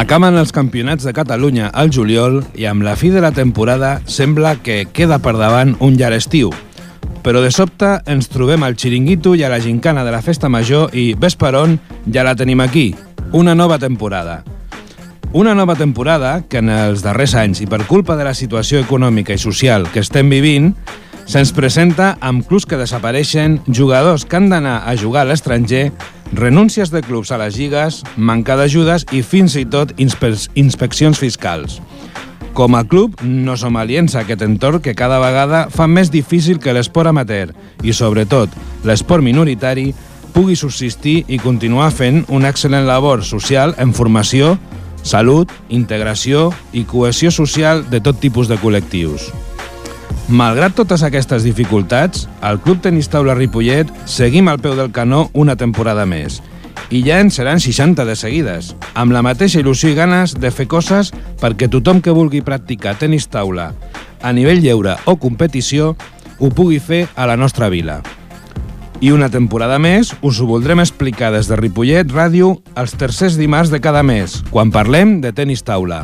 S'acaben els campionats de Catalunya al juliol i amb la fi de la temporada sembla que queda per davant un llarg estiu. Però de sobte ens trobem al xiringuito i a la gincana de la festa major i, ves per on, ja la tenim aquí, una nova temporada. Una nova temporada que en els darrers anys i per culpa de la situació econòmica i social que estem vivint, se'ns presenta amb clubs que desapareixen, jugadors que han d'anar a jugar a l'estranger, renúncies de clubs a les lligues, manca d'ajudes i fins i tot inspeccions fiscals. Com a club no som aliens a aquest entorn que cada vegada fa més difícil que l'esport amateur i, sobretot, l'esport minoritari pugui subsistir i continuar fent una excel·lent labor social en formació, salut, integració i cohesió social de tot tipus de col·lectius. Malgrat totes aquestes dificultats, al Club Tenis Taula Ripollet seguim al peu del canó una temporada més. I ja en seran 60 de seguides, amb la mateixa il·lusió i ganes de fer coses perquè tothom que vulgui practicar tenis taula a nivell lleure o competició ho pugui fer a la nostra vila. I una temporada més us ho voldrem explicar des de Ripollet Ràdio els tercers dimarts de cada mes, quan parlem de tenis taula.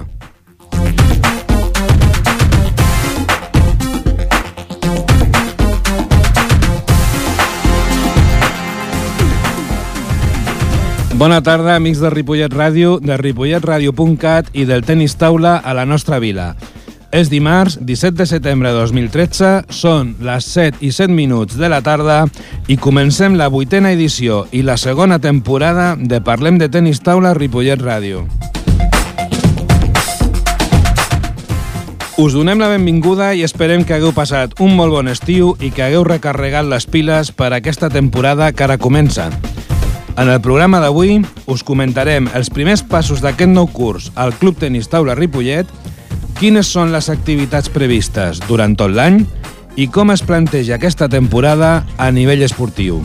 Bona tarda, amics de Ripollet Ràdio, de ripolletradio.cat i del tenis taula a la nostra vila. És dimarts, 17 de setembre de 2013, són les 7 i 7 minuts de la tarda i comencem la 8a edició i la segona temporada de Parlem de Tenis Taula a Ripollet Ràdio. Us donem la benvinguda i esperem que hagueu passat un molt bon estiu i que hagueu recarregat les piles per a aquesta temporada que ara comença. En el programa d'avui us comentarem els primers passos d'aquest nou curs al Club Tenis Taula Ripollet, quines són les activitats previstes durant tot l'any i com es planteja aquesta temporada a nivell esportiu.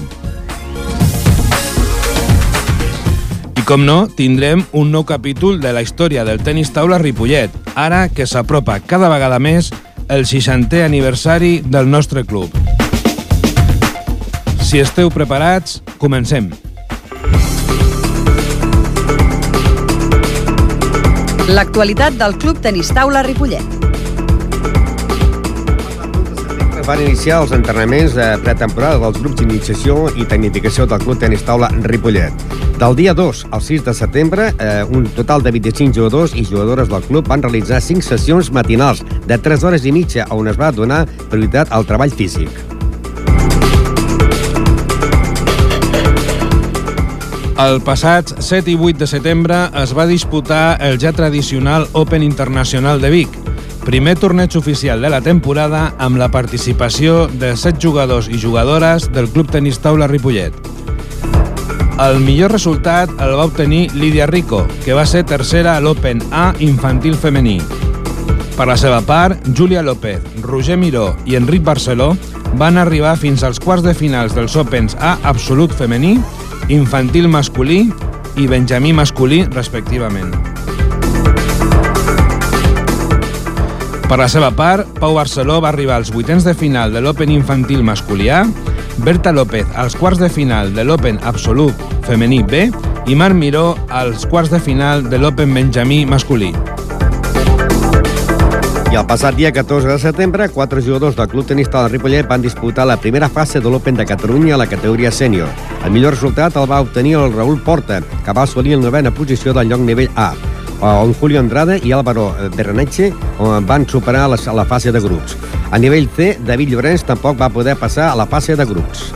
I com no, tindrem un nou capítol de la història del tenis taula Ripollet, ara que s'apropa cada vegada més el 60è aniversari del nostre club. Si esteu preparats, comencem. L'actualitat del Club Tenis Taula Ripollet. Van iniciar els entrenaments de pretemporada dels grups d'iniciació i tecnificació del Club Tenis Taula Ripollet. Del dia 2 al 6 de setembre, un total de 25 jugadors i jugadores del club van realitzar 5 sessions matinals de 3 hores i mitja on es va donar prioritat al treball físic. El passat 7 i 8 de setembre es va disputar el ja tradicional Open Internacional de Vic, primer torneig oficial de la temporada amb la participació de 7 jugadors i jugadores del Club Tenis Taula Ripollet. El millor resultat el va obtenir Lídia Rico, que va ser tercera a l'Open A infantil femení. Per la seva part, Júlia López, Roger Miró i Enric Barceló van arribar fins als quarts de finals dels Opens A absolut femení, infantil masculí i benjamí masculí, respectivament. Per la seva part, Pau Barceló va arribar als vuitens de final de l'Open infantil masculí A, Berta López als quarts de final de l'Open absolut femení B i Marc Miró als quarts de final de l'Open benjamí masculí. I el passat dia 14 de setembre, 4 jugadors del Club Tenis Taula Ripollet van disputar la primera fase de l'Open de Catalunya a la categoria sènior. El millor resultat el va obtenir el Raúl Porta, que va assolir la 9a posició del lloc nivell A. On Julio Andrade i Álvaro Berreneche van superar a la fase de grups. A nivell C, David Llorenç tampoc va poder passar a la fase de grups.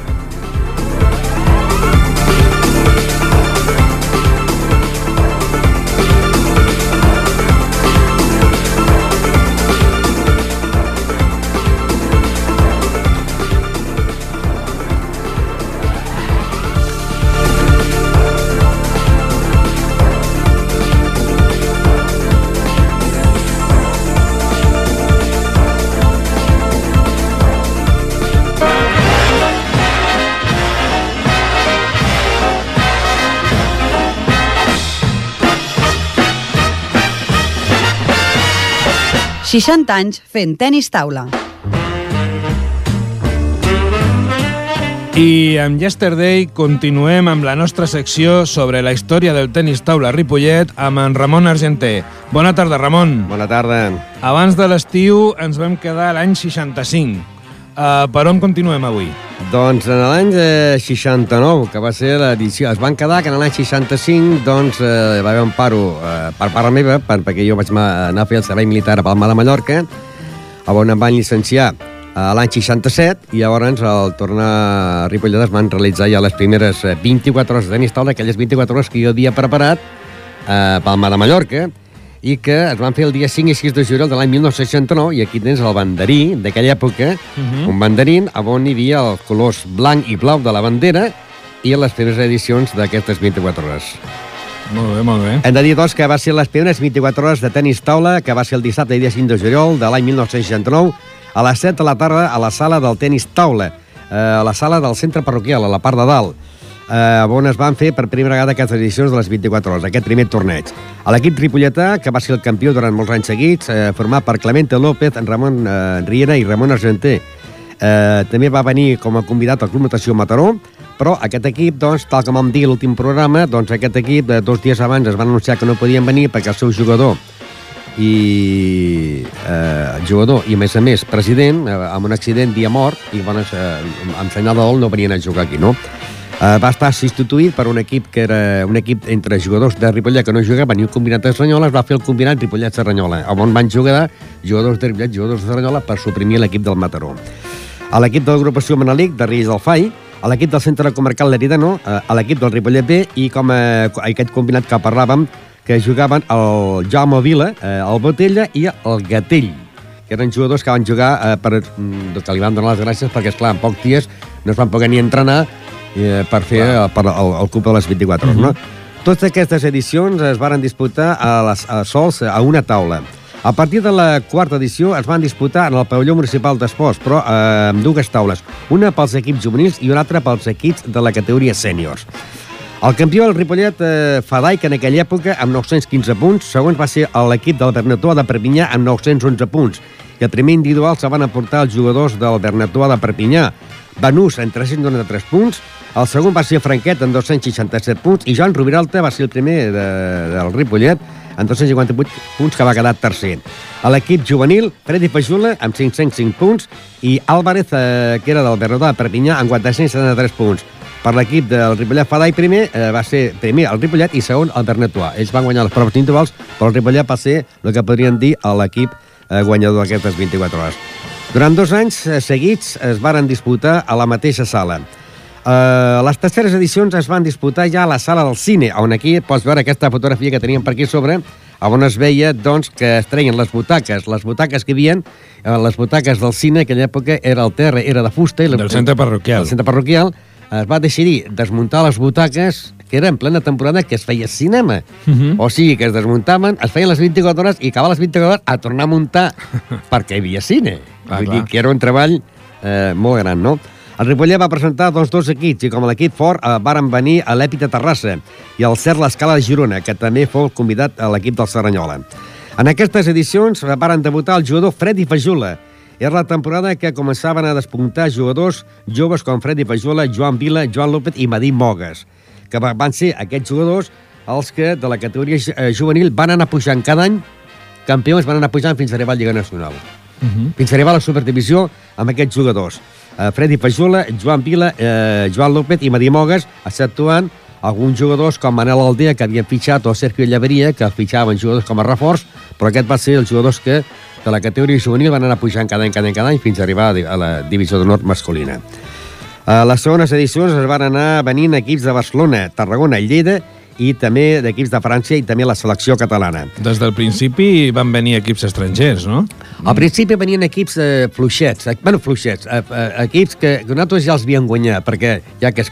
...60 anys fent tenis taula. I amb Yesterday continuem amb la nostra secció sobre la història del tenis taula Ripollet amb en Ramon Argenter. Bona tarda, Ramon. Bona tarda. Abans de l'estiu ens vam quedar a l'any 65. Per on continuem avui? Doncs en l'any 69, que va ser l'edició, es van quedar que en l'any 65 doncs, va haver un paro per part meva, perquè jo vaig anar a fer el servei militar a Palma de Mallorca, on em van llicenciar l'any 67, i llavors al tornar a Ripollet es van realitzar ja les primeres 24 hores de tenis taula, aquelles 24 hores que jo havia preparat a Palma de Mallorca, i que es van fer el dia 5 i 6 de juliol de l'any 1969, i aquí tens el banderí d'aquella època, un banderín on hi havia els colors blanc i blau de la bandera i les primeres edicions d'aquestes 24 hores. Molt bé, molt bé. Hem de dir, doncs, que va ser les primeres 24 hores de tenis taula, que va ser el dissabte, dia 5 de juliol de l'any 1969, a les 7 de la tarda a la sala del tenis taula, a la sala del centre parroquial, a la part de dalt, on es van fer per primera vegada aquestes edicions de les 24 hores, aquest primer torneig. A l'equip ripolletà, que va ser el campió durant molts anys seguits, format per Clemente López, Ramon Riera i Ramon Argenter. També va venir com a convidat al Club Natació Mataró, però aquest equip, doncs, tal com vam dir a l'últim programa, doncs aquest equip, 2 dies abans es van anunciar que no podien venir perquè el seu jugador i a més president, amb un accident dia mort, i amb senyal de dol no venien a jugar aquí, no? Va estar substituït per un equip que era un equip entre jugadors de Ripollet que no jugaven i un combinat de Cerdanyola, es va fer el combinat Ripollet-Cerdanyola, on van jugar jugadors de Ripollet, jugadors de Cerdanyola, per suprimir l'equip del Mataró. A l'equip de l'agrupació Manelic, de Riells del Fai, a l'equip del centre comarcal l'Eridano, a l'equip del Ripollet B, i com aquest combinat que parlàvem, que jugaven el Jaume Vila, el Botella i el Gatell, que eren jugadors que van jugar que li van donar les gràcies perquè, esclar, en pocs dies no es van poder ni entrenar per fer el Cup de les 24 hores. No? Totes aquestes edicions es van disputar sols a una taula. A partir de la quarta edició es van disputar en el pavelló municipal d'esports, però amb 2 taules, una pels equips juvenils i una altra pels equips de la categoria sèniors. El campió del Ripollet Fadai, que en aquella època amb 915 punts, segons va ser l'equip del Bernatoa de Perpinyà amb 911 punts. I el primer individual se van aportar els jugadors del Bernatoa de Perpinyà. Banús amb 393 punts, el segon va ser Franquet amb 267 punts i Joan Rubiralta va ser el primer del Ripollet amb 258 punts, que va quedar tercer. A l'equip juvenil, Freddy Fajula amb 505 punts i Álvarez, que era del Bernatoa de Perpinyà, amb 473 punts. Per l'equip del Ripollet Fadai va ser primer el Ripollet i segon el Bernatoa. Ells van guanyar les proves individuals, però el Ripollet va ser el que podríem dir l'equip guanyador d'aquestes 24 hores. Durant 2 anys seguits es varen disputar a la mateixa sala. Les terceres edicions es van disputar ja a la sala del cine, on aquí pots veure aquesta fotografia que teníem per aquí sobre, on es veia doncs, que es treien les butaques que hi havia, les butaques del cine, en aquella època el terra era de fusta. Del centre parroquial. Del centre parroquial. Es va decidir desmuntar les butaques, que era en plena temporada que es feia cinema. O sigui, que es desmuntaven, es feien les 24 hores i acabaven les 24 hores a tornar a muntar perquè hi havia cine. Vull dir que era un treball molt gran, no? El Ripollet va presentar 2 equips i com a l'equip fort varen venir a l'Èpic de Terrassa i el Cert l'Escala de Girona, que també fou convidat a l'equip del Cerdanyola. En aquestes edicions varen debutar el jugador Freddy Fajula. Era la temporada que començaven a despuntar jugadors joves com Freddy Fajula, Joan Vila, Joan López i Madí Mogues, que van ser aquests jugadors els que de la categoria juvenil van anar pujant cada any, campions van anar pujant fins a arribar a Lliga Nacional. Fins a arribar a la Superdivisió amb aquests jugadors. Freddy Fajula, Joan Vila, Joan López i Madí Mogues, exceptuant alguns jugadors com Manel Aldea, que havien fitxat, o Sergio Llaveria, que fitxaven jugadors com a reforç, però aquest va ser els jugadors que de la categoria juvenil van anar pujant cada any fins a arribar a la divisió d'honor masculina. A les segones edicions es van anar venint equips de Barcelona, Tarragona i Lleida, i també d'equips de França i també la selecció catalana. Des del principi van venir equips estrangers, no? Al principi venien equips fluixets, equips que nosaltres ja els havíem guanyat, perquè ja que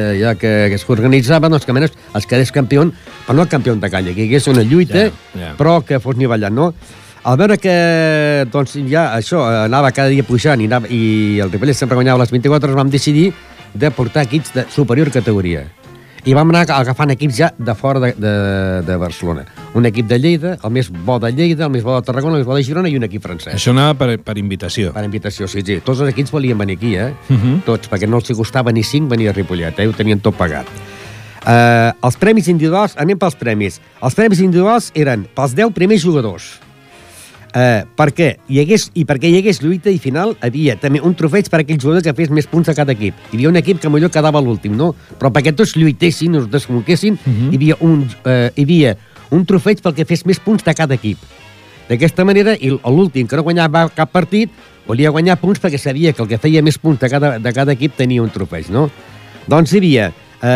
es organitzaven, doncs que menys es quedés campió, però no el campió de calle, que hi hagués una lluita, però que fos nivellat, no? Al veure que doncs, ja això anava cada dia pujant i el Ripollet sempre guanyava les 24 hores, vam decidir de portar equips de superior categoria. I vam anar agafant equips ja de fora de Barcelona. Un equip de Lleida, el més bo de Lleida, el més bo de Tarragona, el més bo de Girona i un equip francès. Això anava per invitació. Per invitació, sí. Tots els equips volien venir aquí, Tots, perquè no els costava ni 5 venir a Ripollet, ho tenien tot pagat. Els premis individuals, anem pels premis. Els premis individuals eren pels 10 primers jugadors. Perquè hi hagués lluita i final, havia també un trofeig per aquell jugador que fes més punts a cada equip. Hi havia un equip que millor quedava a l'últim, no? Però perquè tots lluitessin, es descol·loquessin, hi havia un trofeig pel que fes més punts de cada equip. D'aquesta manera, l'últim, que no guanyava cap partit, volia guanyar punts perquè sabia que el que feia més punts de cada equip tenia un trofeig, no? Doncs hi havia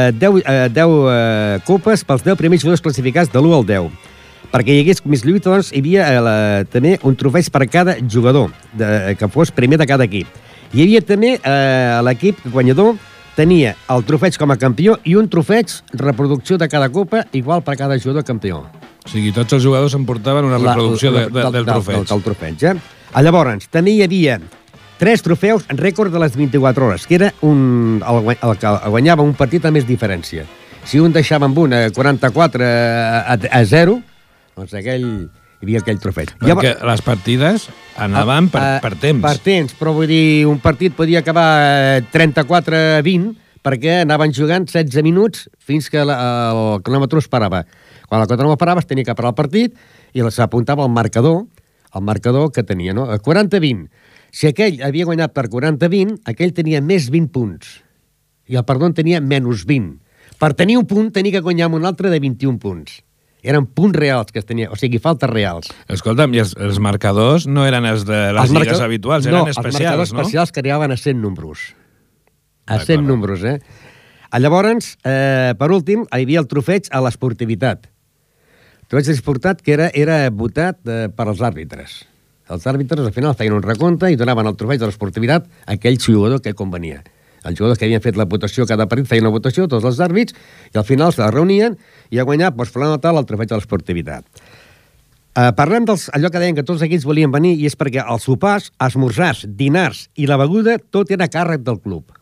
10 copes pels 10 primers jugadors classificats de l'1 al 10. Perquè hi hagués més lluita, doncs, hi havia també un trofeig per cada jugador que fos primer de cada equip. Hi havia també l'equip guanyador tenia el trofeig com a campió i un trofeig reproducció de cada copa igual per cada jugador campió. O sigui, tots els jugadors emportaven una reproducció del trofeig. Del trofeig, Llavors, també hi havia 3 trofeus en rècord de les 24 hores, que era el que guanyava un partit a més diferència. Si un deixava amb un 44 a 0, doncs hi havia aquell trofeig. Perquè les partides anaven per temps. Per temps, però vull dir, un partit podia acabar 34-20 perquè anaven jugant 16 minuts fins que el cronòmetre es parava. Quan el cronòmetre parava es tenia que parar el partit i s'apuntava al marcador que tenia, no? 40-20. Si aquell havia guanyat per 40-20, aquell tenia més 20 punts. I el perdó tenia menys 20. Per tenir un punt tenia que guanyar amb un altre de 21 punts. Eren punts reals que es tenia, o sigui, faltes reals. Escolta'm, i els marcadors no eren els de les lligues habituals, eren especials, no? Els marcadors especials que arribaven a 100 números. A 100 números, Llavors, per últim, hi havia el trofeig a l'esportivitat. El trofeig a l'esportivitat que era votat per als àrbitres. Els àrbitres, al final, feien un recompte i donaven el trofeig de l'esportivitat a aquell jugador que convenia. Els jugadors que havien fet la votació cada partit feien una votació, tots els àrbits, i al final se la reunien i a guanyar, doncs, fulano tal, el trofeig de l'esportivitat. Parlem d'allò que deien que tots els equips volien venir i és perquè els sopars, esmorzars, dinars i la beguda, tot era a càrrec del club.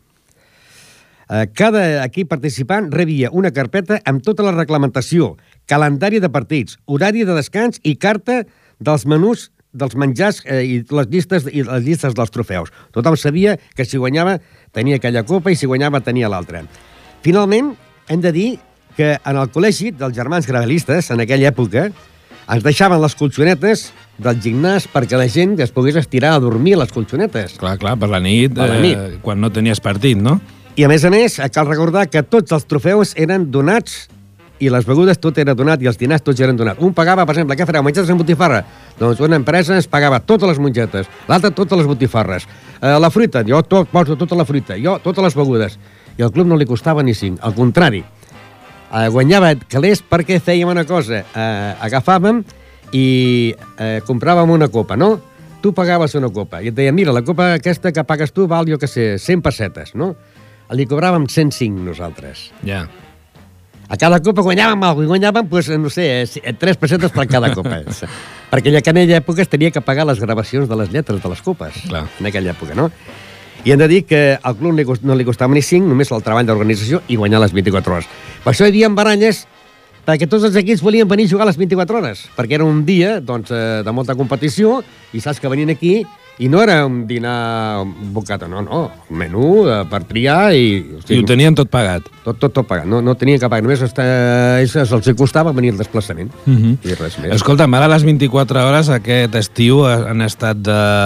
Cada equip participant rebia una carpeta amb tota la reglamentació, calendari de partits, horari de descans i carta dels menús dels menjars i les llistes dels trofeus. Tothom sabia que si guanyava tenia aquella copa i si guanyava tenia l'altra. Finalment, hem de dir que en el col·legi dels germans gravelistes, en aquella època, ens deixaven les colxonetes del gimnàs perquè la gent es pogués estirar a dormir a les colxonetes. Clar, per la nit, quan no tenies partit, no? I a més, cal recordar que tots els trofeus eren donats i les begudes tot era donat i els dinars tots eren donats. Un pagava, per exemple, què fareu? Mengetes amb botifarra? Doncs una empresa es pagava totes les mongetes, l'altra totes les botifarres. La fruita, jo poso tota la fruita, jo totes les begudes. I al club no li costava ni 5. Al contrari, guanyava calés perquè fèiem una cosa. Agafàvem i compràvem una copa, no? Tu pagaves una copa i et deia, mira, la copa aquesta que pagues tu val, jo què sé, 100 pessetes, no? Li cobràvem 105 nosaltres. Ja. A cada copa guanyàvem alguna cosa, i guanyàvem, doncs, no sé, 3 pessetes per cada copa. Perquè en aquella època es tenia que pagar les gravacions de les lletres de les copes. Clar. En aquella època, no? I hem de dir que al club no li costava ni 5, només el treball d'organització i guanyar les 24 hores. Per això hi havia baralles, perquè tots els equips volien venir a jugar a les 24 hores, perquè era un dia doncs, de molta competició, i saps que venien aquí i no era un dinar bocata, no, un menú per triar i... O sigui, I ho tenien tot pagat. Tot pagat, no tenien que pagar, només els costava venir el desplaçament i res més. Escolta'm, ara les 24 hores aquest estiu han estat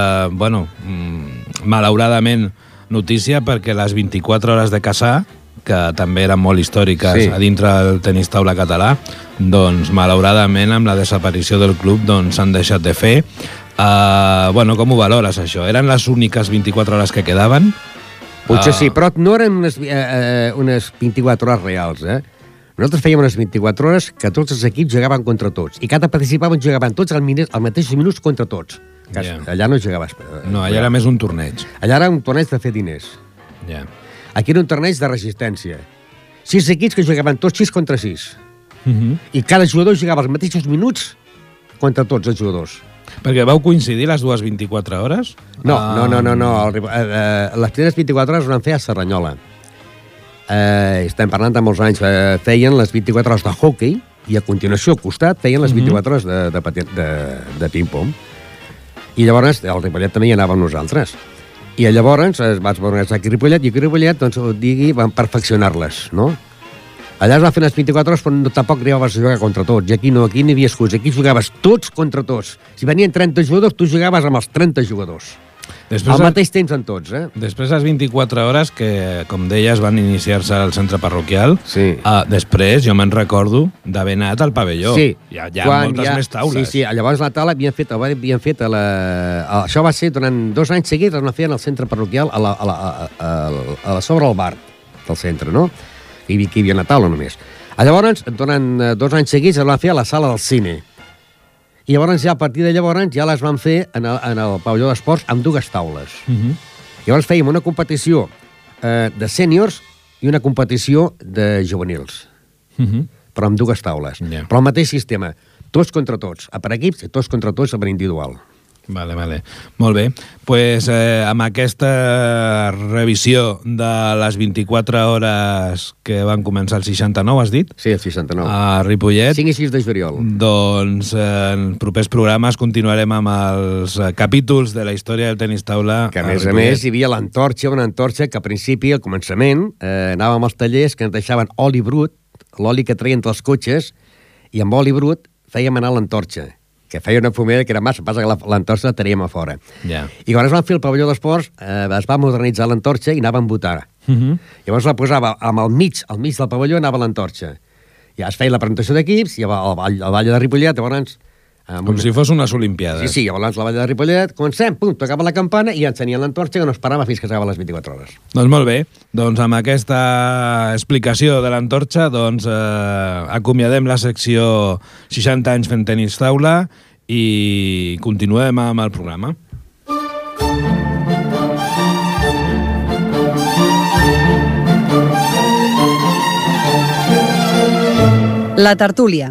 malauradament notícia perquè les 24 hores de Caçà, que també eren molt històriques a dintre del tenis taula català, doncs malauradament amb la desaparició del club doncs s'han deixat de fer. Com ho valores, això? Eren les úniques 24 hores que quedaven? Potser sí, però no eren unes 24 hores reals, Nosaltres fèiem unes 24 hores que tots els equips jugaven contra tots, i cada participant jugaven tots al mateix minuts contra tots. Allà no jugaves. No, allà era més un torneig. Allà era un torneig de fer diners. Aquí era un torneig de resistència. 6 equips que jugaven tots 6 contra 6. I cada jugador jugava els mateixos minuts contra tots els jugadors. Perquè vau coincidir les dues 24 hores? No. Les primeres 24 hores ho van fer a Cerdanyola. estem parlant de molts anys, feien les 24 hores de hockey i a continuació al costat feien les 24 hores de ping-pong. I llavors el Ripollet també hi anava amb nosaltres. I llavors vaig veure aquí a Ripollet i aquí a Ripollet, doncs, van perfeccionar-les, no? Allà es va fer les 24 hores, però tampoc arribaves a jugar contra tots. I aquí no, aquí n'hi havia excusa. Aquí jugaves tots contra tots. Si venien 30 jugadors, tu jugaves amb els 30 jugadors. Al mateix temps en tots, Després de les 24 hores, que, com deies, van iniciar-se al centre parroquial, després jo me'n recordo d'haver anat al pavelló. Sí. Hi ha moltes més taules. Sí, llavors la taula havien fet això va ser durant 2 anys seguits, es va fer al centre parroquial, a sobre el bar del centre, no? Hi havia una taula només. Llavors, durant 2 anys seguits, es va fer a la sala del cine. I llavors, ja a partir de llavors, ja les van fer en el pavelló d'esports amb 2 taules. Llavors fèiem una competició de sèniors i una competició de juvenils. Però amb 2 taules. Però el mateix sistema. Tots contra tots. Per equips i tots contra tots per individual. Vale. Molt bé. Pues amb aquesta revisió de les 24 hores que van començar el 69, has dit? Sí, el 69. A Ripollet. 5 i 6 de juliol. Doncs en propers programes continuarem amb els capítols de la història del tenis taula. Que a més hi havia l'antorxa, una antorxa que al principi, al començament, anàvem als tallers que ens deixaven oli brut, l'oli que treien dels cotxes, i amb oli brut fèiem anar l'antorxa, que feia una fumera que era massa, passa que l'antorxa la teníem a fora. I quan es van fer el pavelló d'esports, es va modernitzar l'antorxa i anàvem a votar. Llavors la posava al mig del pavelló, anava l'antorxa. Ja es feia la presentació d'equips, i al Vall de Ripollet, llavors... Com si fos unes Olimpiades. Sí, llavors la Vall de Ripollet, comencem, pum, tocava la campana i encenien l'antorxa que no es parava fins que s'acabava les 24 hores. Doncs molt bé, doncs amb aquesta explicació de l'antorxa, doncs acomiadem la secció 60 anys fent tenis taula i continuem amb el programa. La tertúlia.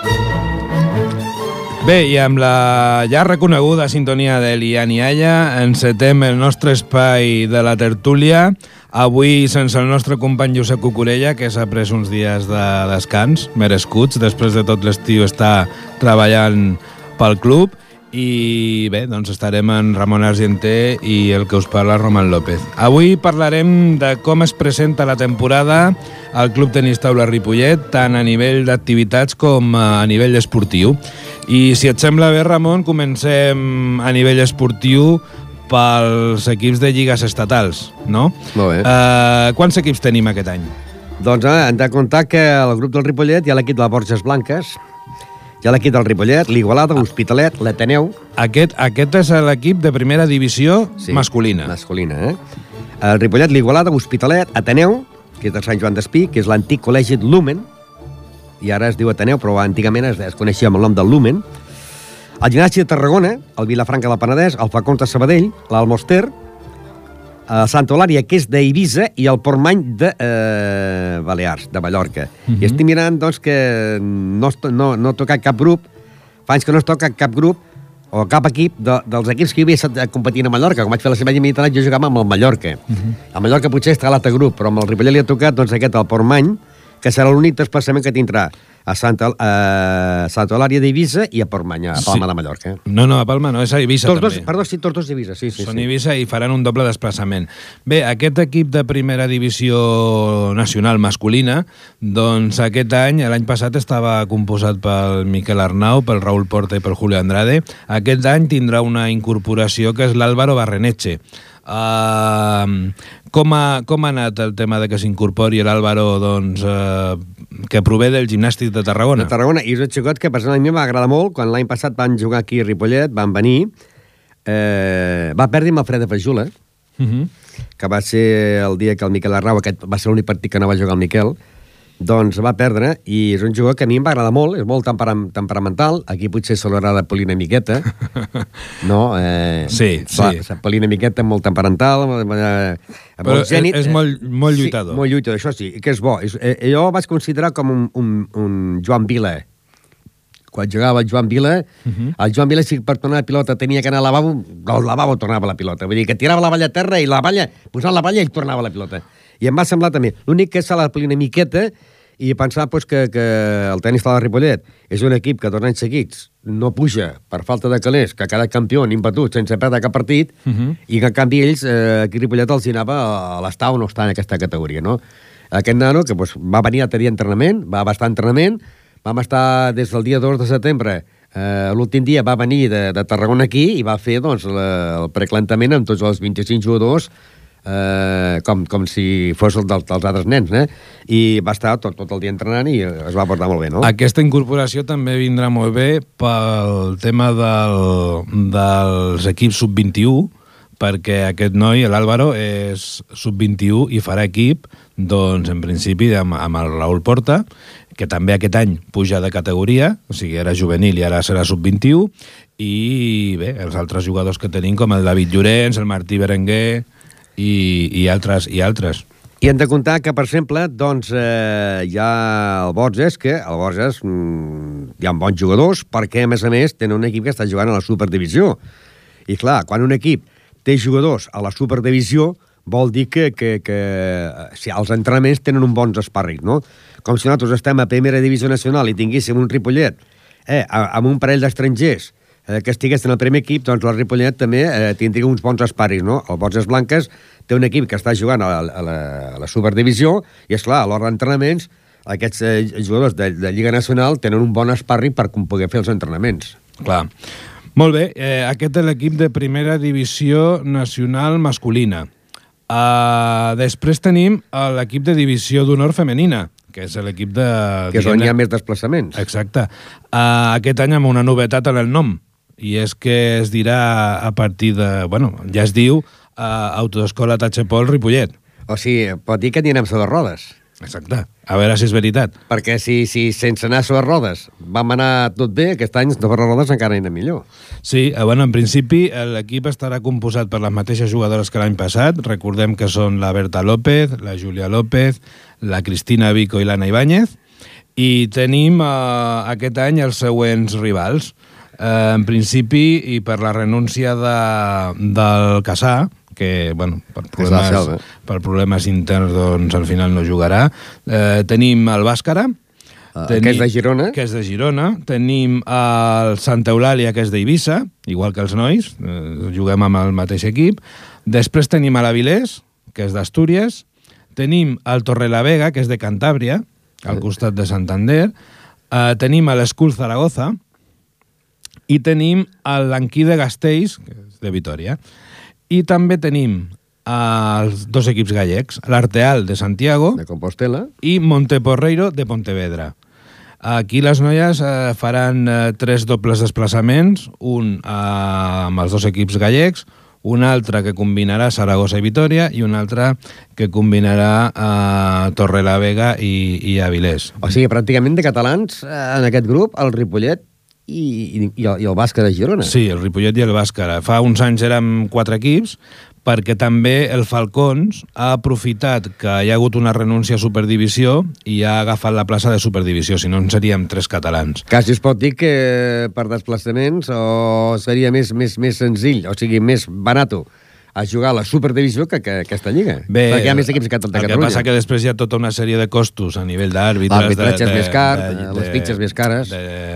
Bé, i amb la ja reconeguda sintonia de Lian i Aya, encetem el nostre espai de la tertúlia, avui sense el nostre company Josep Cucurella, que s'ha pres uns dies de descans, merescuts, després de tot l'estiu està treballant pel club, i bé, doncs estarem en Ramon Argenter i el que us parla Roman López. Avui parlarem de com es presenta la temporada al Club Tenis Taula Ripollet, tant a nivell d'activitats com a nivell esportiu. I si et sembla bé, Ramon, comencem a nivell esportiu pels equips de lligues estatals, no? Molt bé. Quants equips tenim aquest any? Doncs hem de comptar que al grup del Ripollet hi ha l'equip de les Borges Blanques, hi ha l'equip del Ripollet, l'Igualada, l'Hospitalet, l'Ateneu... Aquest és l'equip de primera divisió masculina. Masculina, El Ripollet, l'Igualada, l'Hospitalet, Ateneu, que és de Sant Joan d'Espí, que és l'antic col·legi Lumen, i ara es diu Ateneu, però antigament es coneixia amb el nom del Lumen. El Gimnàstic de Tarragona, el Vilafranca del Penedès, el Falcons de Sabadell, l'Almoster, Santa Eulària, que és d'Eivissa, i el Portmany de Balears, de Mallorca. I estic mirant, doncs, que no toca cap grup, fa anys que no es toca cap grup o cap equip dels equips que hi havia estat competint a Mallorca. Com vaig fer la seva Mediterrània, jo jugava amb el Mallorca. El Mallorca potser està a l'altre grup, però amb el Ripollet li ha tocat, doncs, aquest, el Portmany, que serà l'únic desplaçament que tindrà a Santa Eulària d'Eivissa i a Portmany, a Palma de Mallorca. No, a Palma no, és a Eivissa també. Perdó, sí, tots dos d'Eivissa, sí. Són Eivissa i faran un doble desplaçament. Bé, aquest equip de primera divisió nacional masculina, doncs aquest any, l'any passat estava composat pel Miquel Arnau, pel Raúl Porta i pel Julio Andrade. Aquest any tindrà una incorporació que és l'Álvaro Barreneche. Com ha anat el tema de que s'incorpori l'Álvaro, doncs, que prové del Gimnàstic de Tarragona? De Tarragona, i és un xicot que personalment m'agrada molt. Quan l'any passat van jugar aquí a Ripollet, van venir, va perdre amb el Fred de Fajula, que va ser el dia que el Miquel Arnau, aquest va ser l'únic partit que no va jugar el Miquel, doncs va perdre, i és un jugador que a mi em va agradar molt, és molt temperamental, aquí potser se l'haurà de polir una miqueta, no? Sí. Polir una miqueta, molt temperamental, però és molt lluitador. Sí, molt lluitador, això sí, que és bo. Jo vaig considerar com un Joan Vila quan jugava el Joan Vila, el Joan Vila, si per tornar la pilota tenia que anar al lavabo, del lavabo tornava la pilota. Vull dir que tirava la balla a terra i la balla, posant la balla i tornava la pilota. I em va semblar també. L'únic que s'ha d'aplicar una miqueta i pensar que el tenis de Ripollet és un equip que 2 anys seguits no puja per falta de calés, que ha quedat campió imbatut sense perdre cap partit, i que en canvi ells, aquí a Ripollet els anava a l'estar o no estar en aquesta categoria, no? Aquest nano, que va venir a tenir entrenament, va bastar entrenament, vam estar des del dia 2 de setembre, l'últim dia va venir de Tarragona aquí i va fer el preclantament amb tots els 25 jugadors, com si fos el dels altres nens, i va estar tot el dia entrenant i es va portar molt bé, no? Aquesta incorporació també vindrà molt bé pel tema dels equips sub-21, perquè aquest noi, l'Àlvaro, és sub-21 i farà equip, doncs, en principi, amb el Raül Porta, que també aquest any puja de categoria, o sigui, era juvenil i ara serà sub-21, i bé, els altres jugadors que tenim, com el David Llorenç, el Martí Berenguer i altres. I hem de comptar que, per exemple, doncs, hi ha el Borges, que el Borges hi ha bons jugadors, perquè, a més, tenen un equip que està jugant a la Superdivisió. I, clar, quan un equip té jugadors a la Superdivisió, vol dir que si els entrenaments tenen un bons espàrrics, no? Com si nosaltres estem a Primera Divisió Nacional i tinguéssim un Ripollet amb un parell d'estrangers que estigués en el primer equip, doncs el Ripollet també tindria uns bons espàrrics, no? El Borges Blanques té un equip que està jugant a la Superdivisió i, esclar, a l'hora d'entrenaments, aquests jugadors de Lliga Nacional tenen un bon espàrric per poder fer els entrenaments. Clar. Molt bé, aquest és l'equip de Primera Divisió Nacional masculina. Després tenim l'equip de Divisió d'Honor femenina, que és l'equip de... Que és on hi ha més desplaçaments. Exacte. Aquest any amb una novetat en el nom, i és que es dirà a partir de... Bueno, ja es diu Autoescola Tachepol Ripollet. O sigui, pot dir que anirem sobre rodes. Exacte. A veure si és veritat. Perquè si sense anar sobre rodes vam anar tot bé, aquest any sobre rodes encara anirà millor. Sí, bueno, en principi l'equip estarà composat per les mateixes jugadores que l'any passat. Recordem que són la Berta López, la Júlia López, la Cristina Vico i l'Anna Ibáñez, i tenim aquest any els següents rivals. En principi, i per la renúncia del Cassà, que, bueno, per problemes interns, doncs, al final no jugarà. Tenim el Bàscara, que és de Girona. Que és de Girona. Tenim el Santa Eulàlia, que és d'Eivissa, igual que els nois, juguem amb el mateix equip. Després tenim a l'Avilés, que és d'Astúries. Tenim el Torrelavega, que és de Cantàbria, al costat de Santander. Tenim a l'Escul Zaragoza. I tenim l'Anquí de Gastells, que és de Vitoria. I també tenim els 2 equips gallecs, l'Arteal de Santiago de Compostela i Monteporreiro de Pontevedra. Aquí les noies faran 3 dobles desplaçaments, un amb els 2 equips gallecs, un altre que combinarà Saragossa i Vitoria i un altre que combinarà Torrelavega i Avilés. O sigui, pràcticament de catalans en aquest grup, el Ripollet i el Bàscara de Girona. Sí, el Ripollet i el Bàscara. Fa uns anys érem 4 equips, perquè també el Falcons ha aprofitat que hi ha hagut una renúncia a Superdivisió i ha agafat la plaça de Superdivisió, si no en seríem 3 catalans. Quasi es pot dir que per desplaçaments seria més senzill, o sigui, més barato a jugar a la Superdivisió que aquesta lliga. Bé, perquè hi ha més equips que Catalunya. El que passa que després hi ha tota una sèrie de costos a nivell d'àrbitres... L'arbitratge és més car, les fitxes més cares...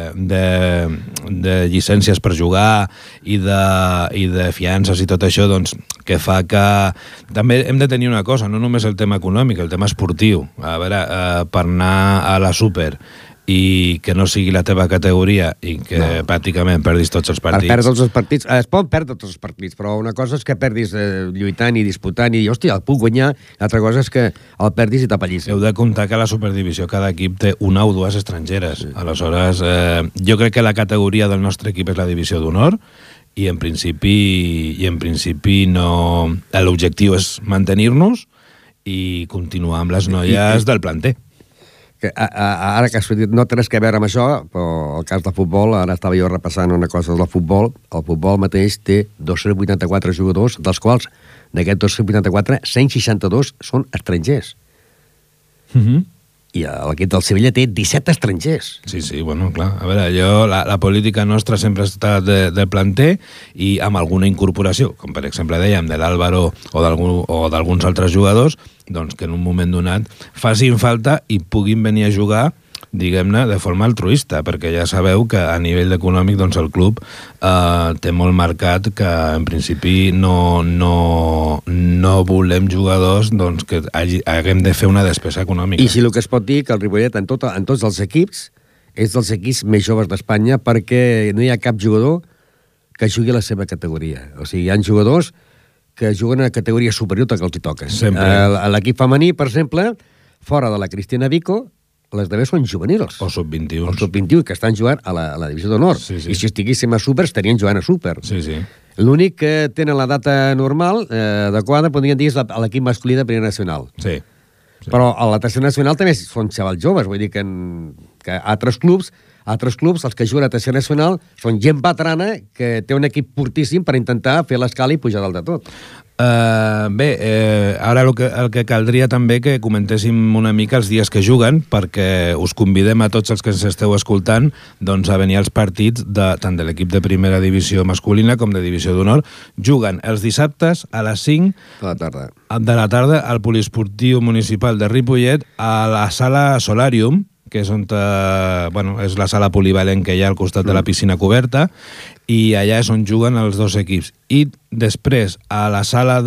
De llicències per jugar i de fiances i tot això, doncs, que fa que... També hem de tenir una cosa, no només el tema econòmic, el tema esportiu. A veure, per anar a la Super i que no sigui la teva categoria i que pràcticament perdis tots els partits. Per perdre tots els partits. Es poden perdre tots els partits, però una cosa és que perdis lluitant i disputant i, hòstia, el puc guanyar, l'altra cosa és que el perdis i t'apallissis. Heu de comptar que a la Superdivisió cada equip té 1 o 2 estrangeres. Sí. Aleshores, jo crec que la categoria del nostre equip és la Divisió d'Honor i en principi no... L'objectiu és mantenir-nos i continuar amb les noies del planter. Ara que has dit, no té res a veure amb això, però el cas de futbol, ara estava jo repassant una cosa del futbol, el futbol mateix té 284 jugadors, dels quals, d'aquests 284, 162 són estrangers. I l'equip del Sevilla té 17 estrangers. Sí, bueno, clar. A veure, la política nostra sempre ha estat de planter i amb alguna incorporació, com per exemple dèiem, de l'Álvaro o d'alguns altres jugadors, doncs que en un moment donat facin falta i puguin venir a jugar, diguem-ne, de forma altruista, perquè ja sabeu que a nivell econòmic doncs, el club té molt marcat que en principi no volem jugadors doncs, que haguem de fer una despesa econòmica. I si el que es pot dir que el Ripollet en tots els equips és dels equips més joves d'Espanya perquè no hi ha cap jugador que jugui a la seva categoria. O sigui, hi ha jugadors que juguen a categoria superior que els hi toca. L'equip femení, per exemple, fora de la Cristina Vico, les d'haver són juvenils. O sub-21. O sub-21, que estan jugant a la divisió d'honor. Sí. I si estiguéssim a súper, estarien jugant a súper. Sí. L'únic que tenen la data normal, adequada, podríem dir, és l'equip masculí de Primera Nacional. Sí. Però a la Tercera Nacional també són xavals joves, vull dir que altres clubs, els que juguen a Tercera Nacional, són gent veterana que té un equip fortíssim per intentar fer l'escala i pujar dalt de tot. Ara el que caldria també que comentéssim una mica els dies que juguen, perquè us convidem a tots els que ens esteu escoltant doncs, a venir als partits tant de l'equip de primera divisió masculina com de divisió d'honor. Juguen els dissabtes a les 5 de la tarda al Poliesportiu Municipal de Ripollet a la sala Solarium, que és és la sala polivalent que hi ha al costat de la piscina coberta, i allà és on juguen els dos equips. I després, a la sala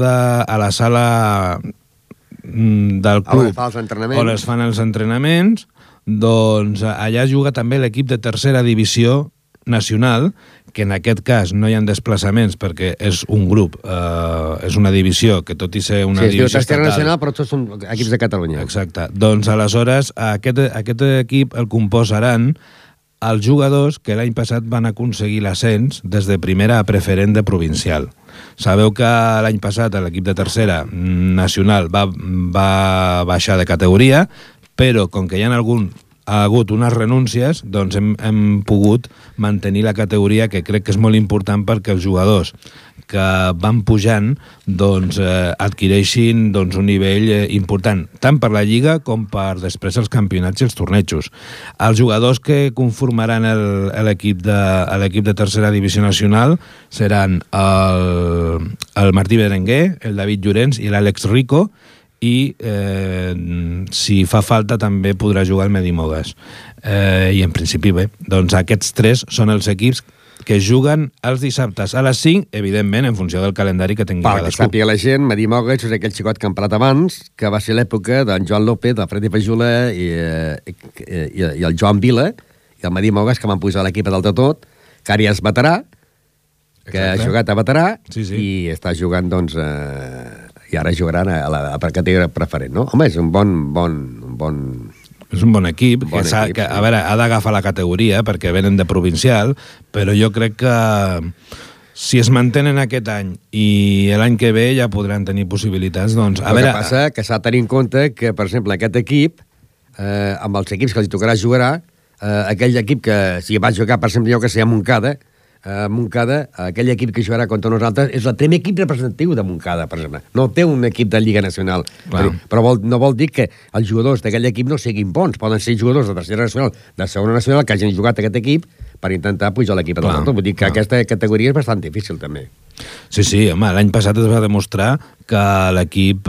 del club, on es fan els entrenaments, doncs allà juga també l'equip de tercera divisió nacional, que en aquest cas no hi ha desplaçaments perquè és un grup, és una divisió que tot i ser una divisió estatal... tercera nacional, però tots són equips de Catalunya. Exacte. Doncs aleshores aquest equip el composaran els jugadors que l'any passat van aconseguir l'ascens des de primera a preferent de provincial. Sabeu que l'any passat l'equip de tercera nacional va baixar de categoria, però com que hi ha hagut unes renúncies, doncs hem pogut mantenir la categoria, que crec que és molt important perquè els jugadors que van pujant doncs, adquireixin doncs, un nivell important, tant per la Lliga com per després els campionats i els tornejos. Els jugadors que conformaran l'equip de tercera divisió nacional seran el Martí Berenguer, el David Llorenç i l'Àlex Rico, i si fa falta també podrà jugar el Medi Mogas. I en principi bé, doncs aquests tres són els equips que juguen els dissabtes a les 5, evidentment en funció del calendari que tingui cadascú. Que sàpiga la gent, Medi Mogas és aquell xicot que hem parlat abans, que va ser l'època d'en Joan López, del Freddy Fajula i el Joan Vila, i el Medi Mogas, que van pujar a l'equip dalt de tot, que ara ja és veterà, que ha jugat a veterà, i està jugant, doncs... i ara jugaran a la categoria preferent, no? Home, és un bon... És un bon equip, que a veure, ha d'agafar la categoria perquè venen de provincial, però jo crec que si es mantenen aquest any i l'any que ve ja podran tenir possibilitats, doncs... El que passa que s'ha de tenir en compte que, per exemple, aquest equip, amb els equips que els tocarà jugarà, aquell equip que, si va jugar, per exemple, jo que sé, a Montcada, aquell equip que jugarà contra nosaltres és el primer equip representatiu de Montcada, per exemple. No té un equip de Lliga Nacional. Però no vol dir que els jugadors d'aquell equip no siguin bons. Poden ser jugadors de tercera nacional, de segona nacional, que hagin jugat aquest equip per intentar pujar l'equip de l'altre. Vull dir que aquesta categoria és bastant difícil, també. Sí, home, l'any passat es va demostrar que l'equip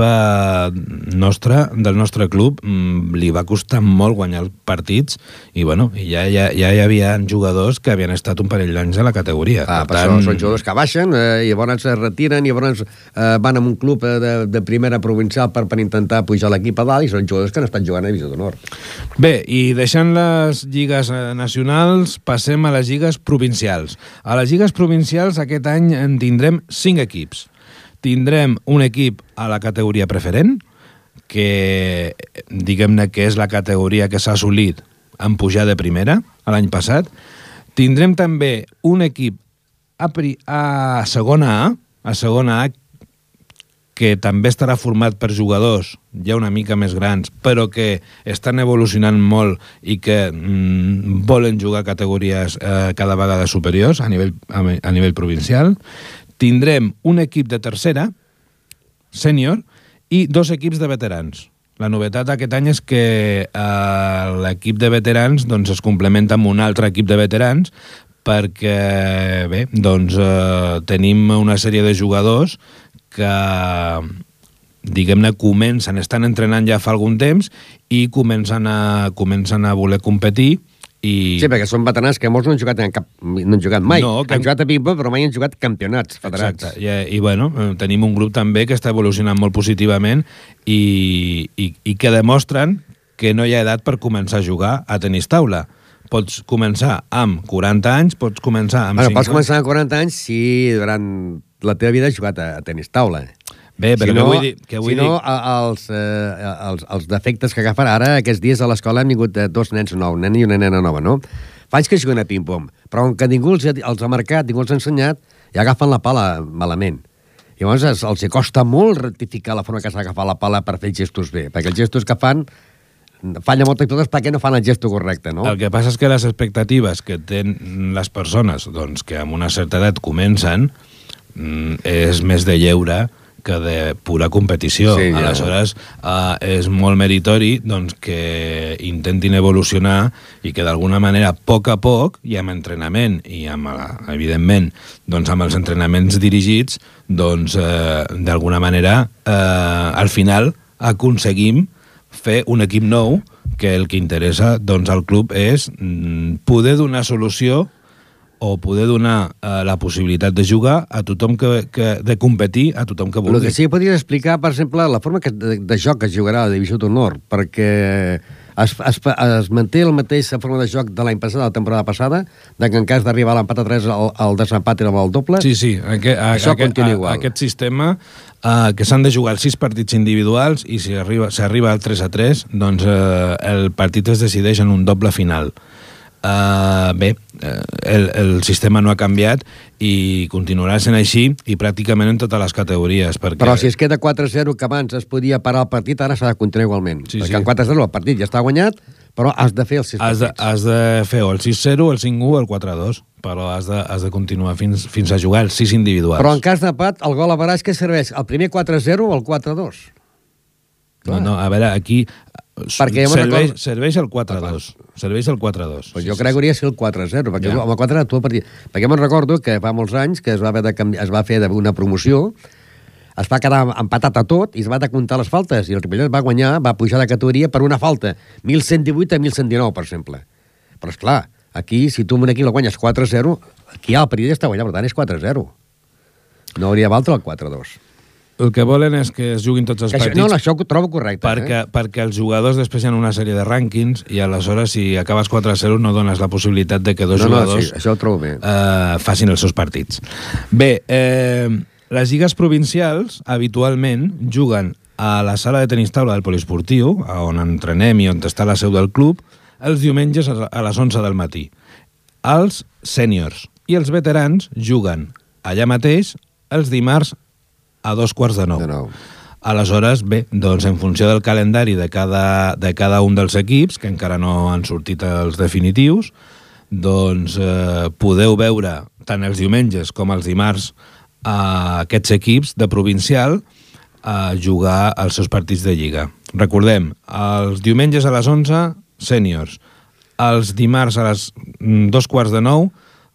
del nostre club li va costar molt guanyar els partits i, bueno, ja hi havia jugadors que havien estat un parell d'anys a la categoria. Per tant, són jugadors que baixen i llavors es retiren i llavors van a un club de primera provincial per intentar pujar l'equip a dalt i són jugadors que han estat jugant a divisió d'honor. Bé, i deixant les lligues nacionals, passem a les lligues provincials. A les lligues provincials aquest any en tindrem 5 equips. Tindrem un equip a la categoria preferent, que diguem-ne que és la categoria que s'ha assolit en pujar de primera l'any passat. Tindrem també un equip a segona A, que també estarà format per jugadors ja una mica més grans, però que estan evolucionant molt i que volen jugar a categories cada vegada superiors a nivell provincial. Tindrem un equip de tercera, sènior, i 2 equips de veterans. La novetat aquest any és que l'equip de veterans doncs, es complementa amb un altre equip de veterans perquè, bé, doncs tenim una sèrie de jugadors que, diguem-ne, estan entrenant ja fa algun temps i comencen a voler competir. Sí, perquè són veterans que molts no han jugat mai. Han jugat a ping-pong, però mai han jugat campionats federats. Exacte. I bueno, tenim un grup també que està evolucionant molt positivament i que demostren que no hi ha edat per començar a jugar a tenis taula. Pots començar amb 40 anys, pots començar amb 50... Pots començar amb 40 anys si durant la teva vida has jugat a tenis taula. Bé, però què vull dir? Els defectes que agafen ara, aquests dies a l'escola han vingut dos nens nous, un nen i una nena nova, no? Fa anys que juguen a ping-pong, però com que ningú els ha marcat, ningú els ha ensenyat, ja agafen la pala malament. Llavors els costa molt rectificar la forma que s'ha d'agafar la pala per fer els gestos bé, perquè els gestos que fan moltes coses perquè no fan el gesto correcte, no? El que passa és que les expectatives que tenen les persones doncs, que amb una certa edat comencen és més de lleure que de pura competició. Sí, ja. Aleshores, és molt meritori doncs, que intentin evolucionar i que d'alguna manera, a poc, i amb entrenament, i amb, evidentment, doncs, amb els entrenaments dirigits, doncs, d'alguna manera, al final aconseguim fer un equip nou que el que interessa doncs, al club és poder donar solució o poder donar la possibilitat de jugar a tothom de competir a tothom que vulgui. El que sí que podries explicar, per exemple, la forma de joc que es jugarà a la Divisió d'Honor, perquè es manté la mateixa forma de joc de l'any passat, de la temporada passada, que en cas d'arribar a l'empat a 3 el desempat era amb el doble. Sí. Això continua igual. Aquest sistema que s'han de jugar 6 partits individuals i si s'arriba al 3-3, doncs el partit es decideix en un doble final. Bé, el sistema no ha canviat i continuarà sent així i pràcticament en totes les categories. Però si es queda 4-0 que abans es podia parar el partit, ara s'ha de continuar igualment. Perquè en 4-0 el partit ja està guanyat, però has de fer els 6 partits. Has de fer el 6-0, el 5-1 o el 4-2, però has de continuar fins a jugar els 6 individuals. Però en cas d'empat, el gol a baràs que serveix? El primer 4-0 o el 4-2? No, a veure, aquí serveix el 4-2. Serveix el 4-2. Pues jo crec que hauria de ser el 4-0, perquè amb el 4 tu el partit... Perquè me'n recordo que fa molts anys que es va fer una promoció, es va quedar empatat a tot i es va de comptar les faltes, i el Ripollet va guanyar, va pujar de categoria per una falta, 1.118 a 1.119, per exemple. Però esclar, aquí, si tu en un equip la guanyes 4-0, aquí el partit està guanyat, per tant és 4-0. No hauria d'altre el 4-2. El que volen és que es juguin tots els partits... No, això ho trobo correcte. Perquè els jugadors després hi ha una sèrie de rànquings i aleshores si acabes 4-0 no dones la possibilitat de que dos jugadors això ho trobo bé. Facin els seus partits. Bé, les lligues provincials habitualment juguen a la sala de tenis taula del poliesportiu, on entrenem i on està la seu del club, els diumenges a les 11 del matí. Els sèniors i els veterans juguen allà mateix els dimarts a 8:45. Aleshores, bé, doncs en funció del calendari de cada un dels equips, que encara no han sortit els definitius, doncs podeu veure tant els diumenges com els dimarts aquests equips de provincial jugar els seus partits de lliga. Recordem, els diumenges a les 11, sèniors. Els dimarts a les 8:45,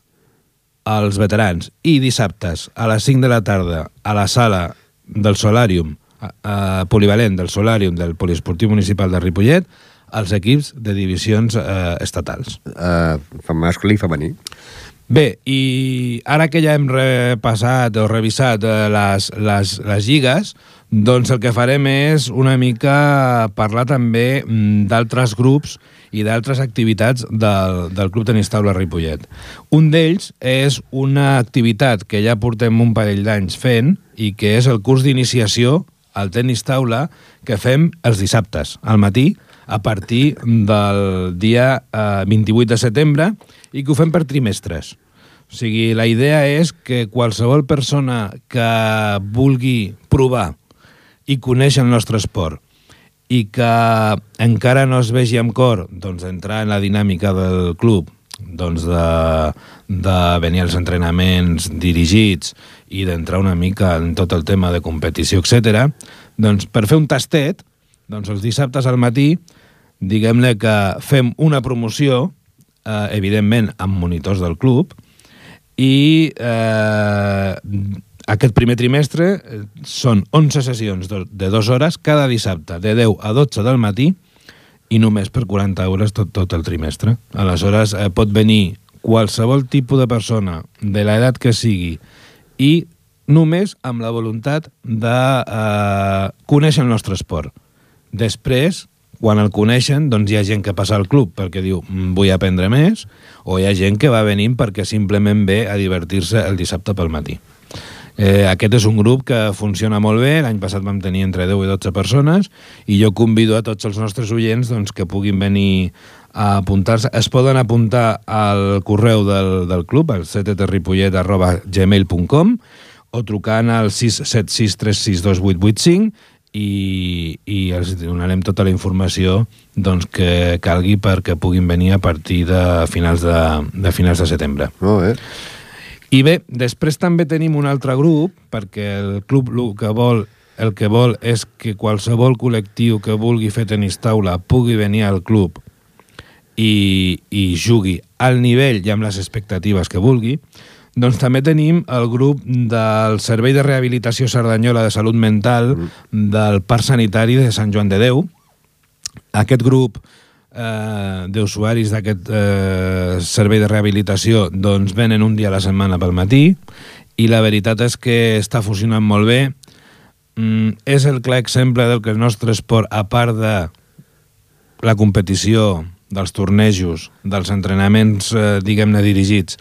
els veterans, i dissabtes a les 5 de la tarda a la sala del Solàrium polivalent del Solàrium del Poliesportiu Municipal de Ripollet els equips de divisions estatals. Masculí i femení. Bé, i ara que ja hem repassat o revisat les lligues, doncs el que farem és una mica parlar també d'altres grups i d'altres activitats del Club Tenis Taula Ripollet. Un d'ells és una activitat que ja portem un parell d'anys fent i que és el curs d'iniciació al tenis taula que fem els dissabtes, al matí, a partir del dia 28 de setembre, i que ho fem per trimestres. O sigui, la idea és que qualsevol persona que vulgui provar i conèixer el nostre esport i que encara no es vegi amb cor doncs, d'entrar en la dinàmica del club, doncs, de venir als entrenaments dirigits i d'entrar una mica en tot el tema de competició, etc., doncs per fer un tastet, Doncs els dissabtes al matí, diguem-ne que fem una promoció, evidentment amb monitors del club, i aquest primer trimestre són 11 sessions de 2 hores cada dissabte, de 10 a 12 del matí, i només per 40 euros tot el trimestre. Aleshores, pot venir qualsevol tipus de persona, de l'edat que sigui, i només amb la voluntat de conèixer el nostre esport. Després, quan el coneixen, doncs hi ha gent que passa al club perquè diu vull aprendre més, o hi ha gent que va venint perquè simplement ve a divertir-se el dissabte pel matí. Aquest és un grup que funciona molt bé. L'any passat vam tenir entre 10 i 12 persones i jo convido a tots els nostres oients doncs, que puguin venir a apuntar-se. Es poden apuntar al correu del club, al cttripollet@gmail.com, o trucant al 676 362 885 i els donarem tota la informació doncs, que calgui perquè puguin venir a partir de finals de setembre. Molt bé. I bé, després també tenim un altre grup, perquè el club el que vol és que qualsevol col·lectiu que vulgui fer tenis taula pugui venir al club i jugui al nivell i amb les expectatives que vulgui. Doncs també tenim el grup del Servei de Rehabilitació Cerdanyola de Salut Mental del Parc Sanitari de Sant Joan de Déu. Aquest grup d'usuaris d'aquest servei de rehabilitació doncs venen un dia a la setmana pel matí i la veritat és que està funcionant molt bé. És el clar exemple del que el nostre esport, a part de la competició, dels tornejos, dels entrenaments diguem-ne dirigits,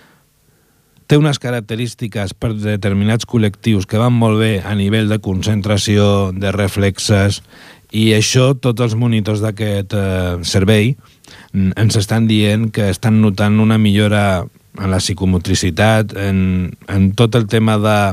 té unes característiques per determinats col·lectius que van molt bé a nivell de concentració, de reflexes, i això tots els monitors d'aquest servei ens estan dient que estan notant una millora en la psicomotricitat, en tot el tema de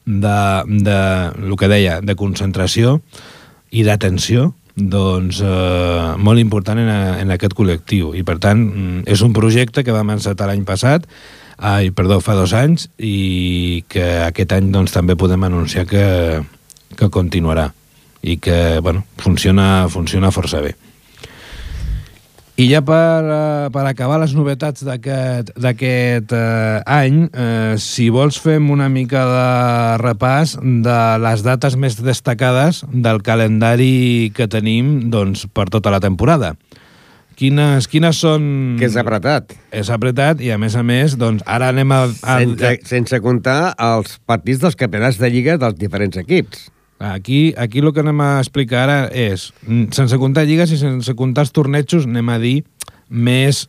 el que deia, de concentració i d'atenció, doncs molt important en aquest col·lectiu. I per tant, és un projecte que vam encetar l'any passat, fa 2 anys, i que aquest any doncs, també podem anunciar que continuarà i que bueno, funciona força bé. I ja per acabar les novetats d'aquest any, si vols fem una mica de repàs de les dates més destacades del calendari que tenim doncs, per tota la temporada. Quines són... Que és apretat. És apretat i, a més, doncs, ara anem a... Sense comptar els partits dels campionats de lliga dels diferents equips. Aquí el que anem a explicar ara és, sense comptar lligues i sense comptar els tornejos, anem a dir, més...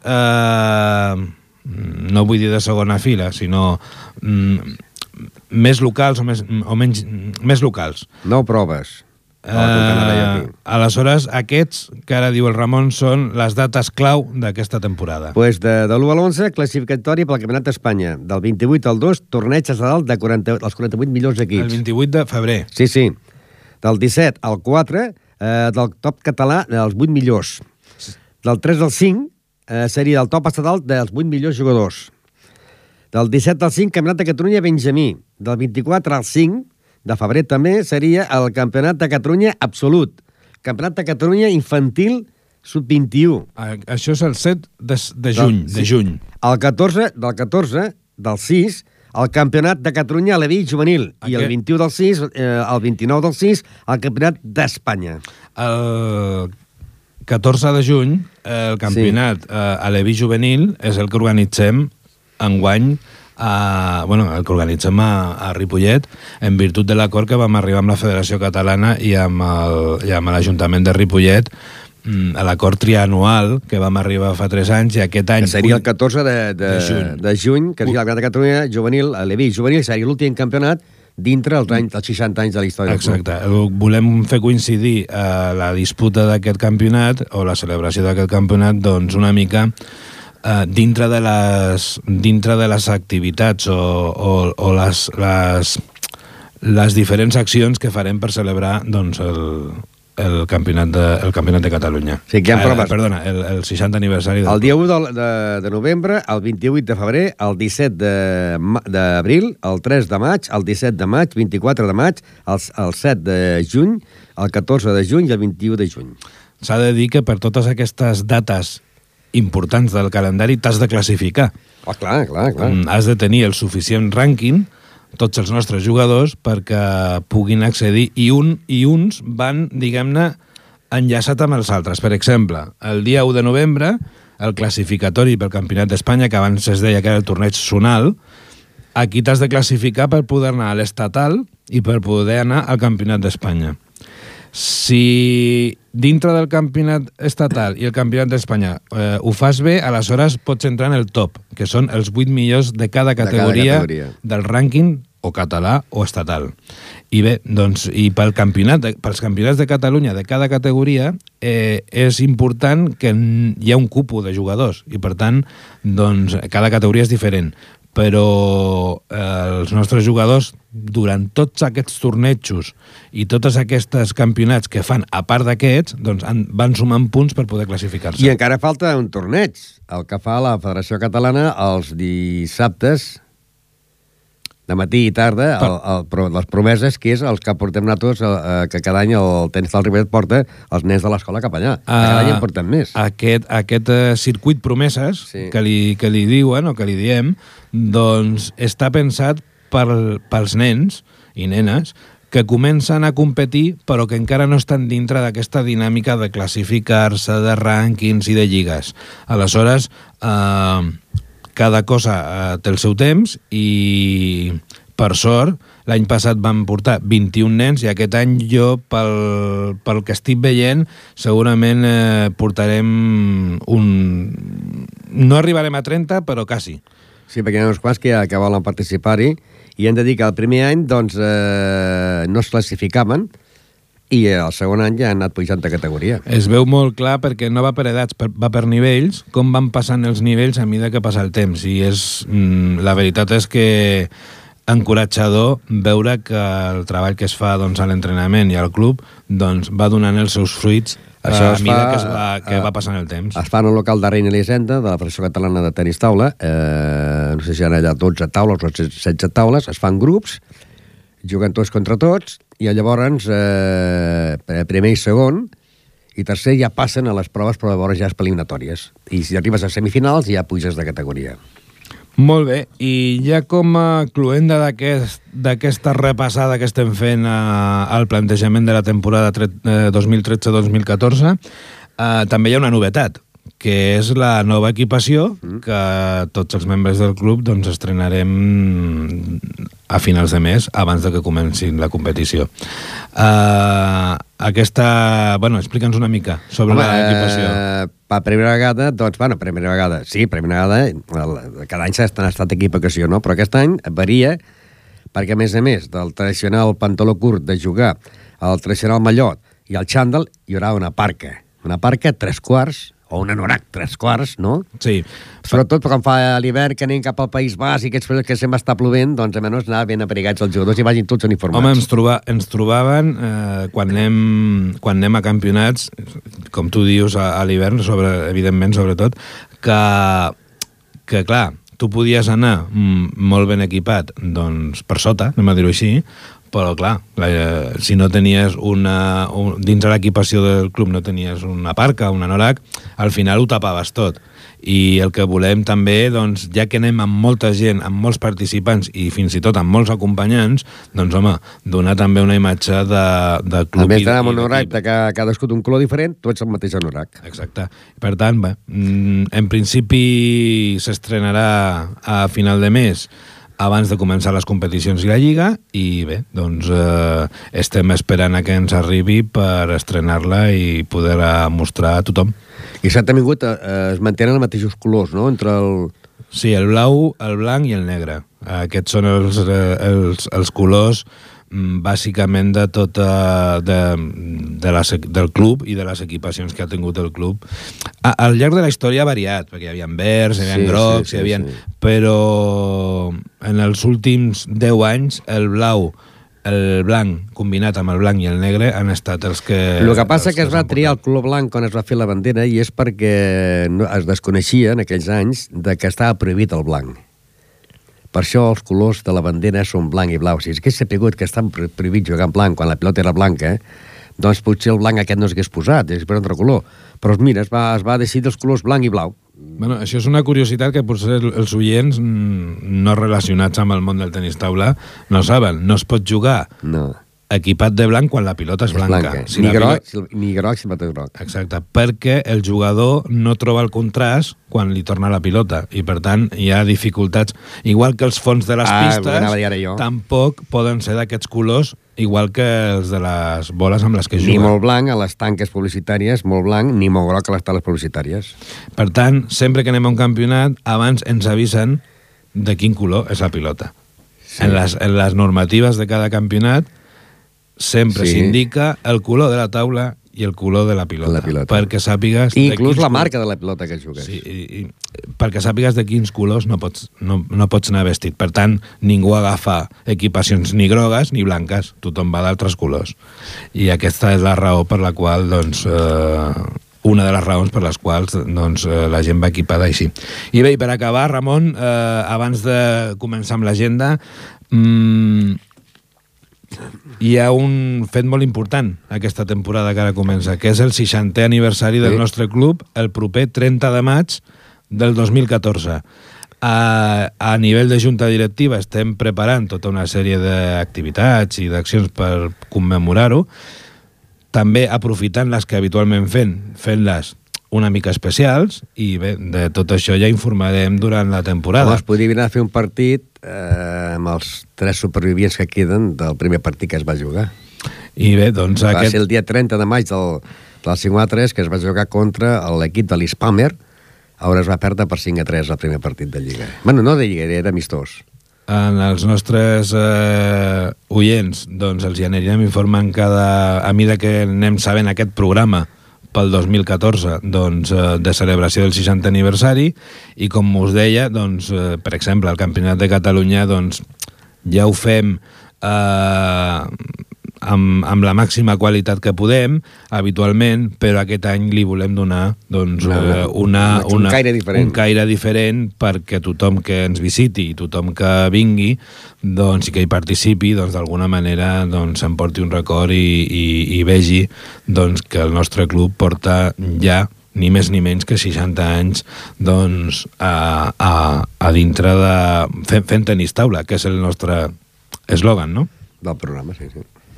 no vull dir de segona fila, sinó més locals o menys... Més locals. No proves. Aleshores, aquests, que ara diu el Ramon, són les dates clau d'aquesta temporada. Pues de l'1 a l'11, classificatori pel Campionat d'Espanya. Del 28 al 2, torneig estatal de els 48 millors equips. El 28 de febrer. Sí. Del 17 al 4, del top català dels 8 millors. Del 3 al 5, seria el top estatal dels 8 millors jugadors. Del 17 al 5, Campionat de Catalunya Benjamí. Del 24 al 5, de febrer també, seria el Campionat de Catalunya Absolut. Campionat de Catalunya Infantil Sub-21. Això és el 7 de juny. El 14, del 6, el Campionat de Catalunya Aleví Juvenil. I el 21 del 6, el 29 del 6, el Campionat d'Espanya. El 14 de juny, el Campionat Aleví Juvenil és el que organitzem enguany, el que organitzem a Ripollet, en virtut de l'acord que vam arribar amb la Federació Catalana i amb l'Ajuntament de Ripollet, a l'acord trianual que vam arribar fa 3 anys, i aquest any... Que seria el 14 de juny, que seria el Campionat de Catalunya Juvenil, Aleví Juvenil, seria l'últim campionat dintre dels 60 anys de la història. Exacte. Volem fer coincidir la disputa d'aquest campionat o la celebració d'aquest campionat doncs una mica dintre de les activitats o les diferents accions que farem per celebrar doncs, el campionat de Catalunya. Sí, que hi ha proves. Perdona, el 60 aniversari. El dia 1 de novembre, el 28 de febrer, el 17 d'abril, el 3 de maig, el 17 de maig, 24 de maig, el 7 de juny, el 14 de juny i el 21 de juny. S'ha de dir que per totes aquestes dates importants del calendari t'has de classificar. Oh, clar. Has de tenir el suficient rànquing, tots els nostres jugadors, perquè puguin accedir, i uns van, diguem-ne, enllaçat amb els altres. Per exemple, el dia 1 de novembre, el classificatori pel Campionat d'Espanya, que abans es deia que era el torneig zonal, aquí t'has de classificar per poder anar a l'estatal i per poder anar al Campionat d'Espanya. Si dintre del campionat estatal i el campionat d'Espanya ho fas bé, aleshores pots entrar en el top, que són els 8 millors de cada categoria del rànquing o català o estatal. I bé, doncs, i pels campionats de Catalunya de cada categoria és important que hi ha un cupo de jugadors i per tant, doncs, cada categoria és diferent. Però els nostres jugadors, durant tots aquests tornejos i tots aquests campionats que fan, a part d'aquests, doncs van sumant punts per poder classificar-se. I encara falta un torneig, el que fa la Federació Catalana els dissabtes, de matí i tarda, les promeses, que és els que portem nosaltres, que cada any el tenis del Ripollet porta els nens de l'escola cap allà. Cada any en portem més. Aquest circuit promeses, sí, que li diuen o que li diem, doncs està pensat pels nens i nenes que comencen a competir però que encara no estan dintre d'aquesta dinàmica de classificar-se, de rànquings i de lligues. Aleshores, cada cosa té el seu temps i, per sort, l'any passat vam portar 21 nens i aquest any jo, pel que estic veient, segurament portarem no arribarem a 30, però quasi. Sí, perquè hi ha uns quants que volen participar-hi i hem de dir que el primer any doncs, no es classificaven i el segon any ja han anat pujant de categoria. Es veu molt clar perquè no va per edats, va per nivells, com van passant els nivells a mesura que passa el temps. I la veritat és que encoratjador veure que el treball que es fa doncs, a l'entrenament i al club doncs, va donant els seus fruits a mesura que va passant el temps. Es fa en el local de Reina Elisenda, de la Federació Catalana de Tenis Taula, no sé si hi ha allà 12 taules o 16 taules, es fan grups, juguen tots contra tots, i llavors primer i segon i tercer ja passen a les proves, però llavors ja és eliminatòries. I si arribes a semifinals ja puges de categoria. Molt bé, i ja com a cluenda d'aquesta repassada que estem fent al plantejament de la temporada 2013-2014, també hi ha una novetat, que és la nova equipació que tots els membres del club doncs, estrenarem a finals de mes, abans de que comenci la competició. Explica'ns una mica sobre l'equipació. Per primera vegada, cada any s'ha estat equipació, no? Però aquest any varia, perquè a més del tradicional pantaló curt de jugar, el tradicional mallot i el xandall, hi haurà una parca 3/4, o un anorac 3/4, no? Sí. Sobretot quan fa l'hivern que anem cap al País Basc i aquests períodes que sempre està plovent, doncs almenys anar ben abrigats els jugadors i vagin tots uniformats. Home, ens trobaven quan anem a campionats, com tu dius, a l'hivern, evidentment, sobretot, que clar, tu podies anar molt ben equipat, doncs per sota, anem a dir-ho així, però clar, si no tenies dins de l'equipació del club no tenies una parca, un anorac, al final ho tapaves tot. I el que volem també, doncs, ja que anem amb molta gent, amb molts participants i fins i tot amb molts acompanyants, doncs home, donar també una imatge de club. A més d'anar amb un anorac de cadascú d'un color diferent, tu ets el mateix anorac. Exacte. Per tant, en principi s'estrenarà a final de mes, abans de començar les competicions i la Lliga, i bé, doncs estem esperant a que ens arribi per estrenar-la i poder-la mostrar a tothom. I s'ha tingut, es mantenen els mateixos colors, no?, entre el... Sí, el blau, el blanc i el negre. Aquests són els colors bàsicament de tota del club i de les equipacions que ha tingut el club. Al llarg de la història ha variat, perquè hi havia verds, hi havia grocs, però en els últims 10 anys el blau el blanc combinat amb el blanc i el negre han estat els que... El que passa que es va triar el color blanc quan es va fer la bandera i és perquè es desconeixia en aquells anys de que estava prohibit el blanc. Per això els colors de la bandera són blanc i blau. Si hagués sapigut que estan prohibit jugar en blanc quan la pilota era blanca, doncs potser el blanc aquest no s'hagués posat, hagués posat un altre color. Però mira, es va decidir els colors blanc i blau. Bueno, això és una curiositat que potser els oients no relacionats amb el món del tenis taula no saben. No es pot jugar equipat de blanc quan la pilota és blanca. Si ni groc si la pilota és groc. Exacte, perquè el jugador no troba el contrast quan li torna la pilota i, per tant, hi ha dificultats. Igual que els fons de les pistes, tampoc poden ser d'aquests colors igual que els de les boles amb les que juguen. Ni molt blanc a les tanques publicitàries, molt blanc, ni molt groc a les tales publicitàries. Per tant, sempre que anem a un campionat, abans ens avisen de quin color és la pilota. Sí. En les normatives de cada campionat sempre s'indica el color de la taula i el color de la pilota. Perquè sàpigues... Inclús la marca de la pilota que jugues. Sí, i perquè sàpigues de quins colors no pots anar vestit. Per tant, ningú agafa equipacions ni grogues ni blanques. Tothom va d'altres colors. I aquesta és la raó per la qual, doncs... una de les raons per les quals doncs, la gent va equipada així. I bé, per acabar, Ramon, abans de començar amb l'agenda... hi ha un fet molt important aquesta temporada que ara comença, que és el 60è aniversari del nostre club, el proper 30 de maig del 2014. A nivell de junta directiva estem preparant tota una sèrie d'activitats i d'accions per commemorar-ho, també aprofitant les que habitualment fent-les una mica especials, i bé, de tot això ja informarem durant la temporada. Es podria anar a fer un partit amb els 3 supervivents que queden del primer partit que es va jugar. I bé, doncs... Va ser el dia 30 de maig del 5-3 que es va jugar contra l'equip de l'Spalmer, on es va perdre per 5-3 el primer partit de Lliga. Bueno, no de Lliga, era amistós. En els nostres oients, doncs els hi anirem informant a mesura que anem sabent aquest programa pel 2014, doncs, de celebració del 60è aniversari, i com us deia, doncs, per exemple, el Campionat de Catalunya doncs, ja ho fem amb la màxima qualitat que podem, habitualment, però aquest any li volem donar doncs, un caire diferent perquè tothom que ens visiti i tothom que vingui doncs, i que hi participi, doncs, d'alguna manera doncs, s'emporti un record i vegi doncs, que el nostre club porta ja ni més ni menys que 60 anys doncs, a dintre de fent tenis taula, que és el nostre eslògan, no? Del programa, sí.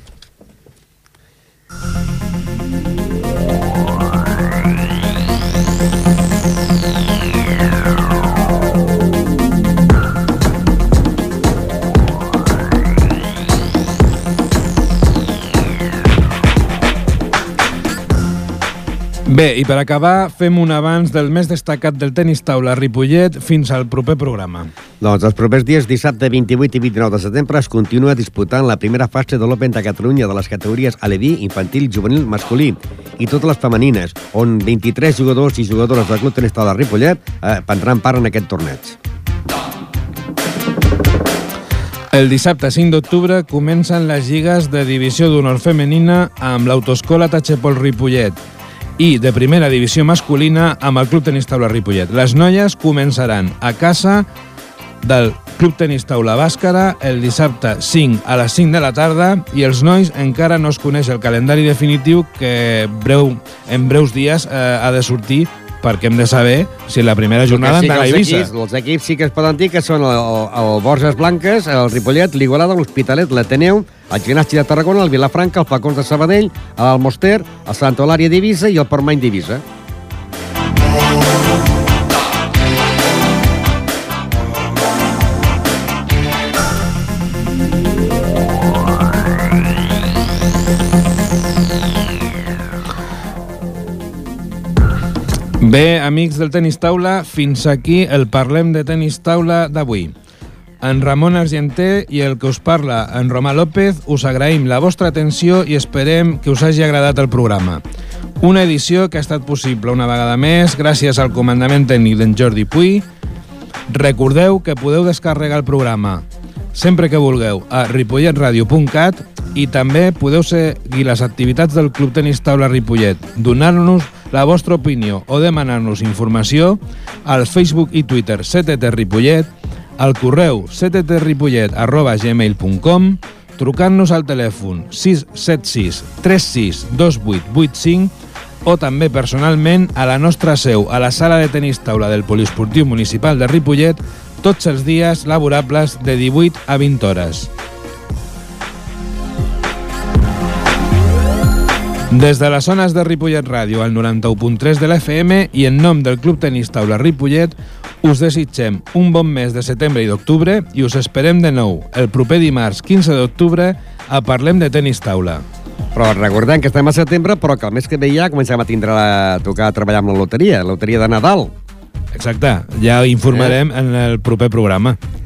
Bé, i per acabar, fem un avanç del més destacat del tenis taula a Ripollet fins al proper programa. Doncs els propers dies, dissabte 28 i 29 de setembre, es continua disputant la primera fase de l'Open de Catalunya de les categories aleví, infantil, juvenil, masculí i totes les femenines, on 23 jugadors i jugadores del Club Tenis Taula de Ripollet prendran part en aquest torneig. El dissabte 5 d'octubre comencen les lligues de divisió d'honor femenina amb l'Autoescola Tachepol Ripollet i de primera divisió masculina amb el Club Tenis Taula Ripollet. Les noies començaran a casa del Club Tenis Taula Bàscara el dissabte 5 a les 5 de la tarda i els nois encara no es coneix el calendari definitiu que en breus dies ha de sortir perquè hem de saber si la primera jornada han d'anar a Eivissa. Els equips sí que es poden dir que són el Borges Blanques, el Ripollet, l'Igualada, l'Hospitalet, l'Ateneu, el Gimnàstic de Tarragona, el Vilafranca, el Falcons de Sabadell, l'Almoster, el Santa Eulària d'Eivissa i el Portmany d'Eivissa. Bé, amics del tenis taula, fins aquí el Parlem de Tenis Taula d'avui. En Ramon Argenter i el que us parla, en Romà López, us agraïm la vostra atenció i esperem que us hagi agradat el programa. Una edició que ha estat possible una vegada més gràcies al comandament tècnic d'en Jordi Puy. Recordeu que podeu descarregar el programa sempre que vulgueu a ripolletradio.cat i també podeu seguir les activitats del Club Tenis Taula Ripollet, donar-nos la vostra opinió o demanar-nos informació al Facebook i Twitter CTT Ripollet, al correu cttripollet@gmail.com, trucant-nos al telèfon 676 36 2885 o també personalment a la nostra seu a la sala de tenis taula del Poliesportiu Municipal de Ripollet tots els dies laborables de 18 a 20 hores. Des de les zones de Ripollet Ràdio al 91.3 de la FM i en nom del Club Tenis Taula Ripollet us desitgem un bon mes de setembre i d'octubre i us esperem de nou el proper dimarts 15 d'octubre a Parlem de Tenis Taula. Però recordem que estem a setembre, però que el mes que ve ja comencem a tindre a tocar a treballar amb la loteria de Nadal. Exacte, ja informarem en el proper programa.